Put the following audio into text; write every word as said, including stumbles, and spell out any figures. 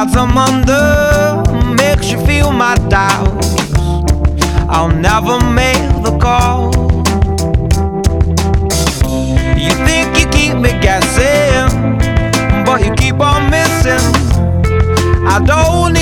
clouds I'm under makes you feel my doubts. I'll never make the call. You think you keep me guessing, but you keep on missing. I don't need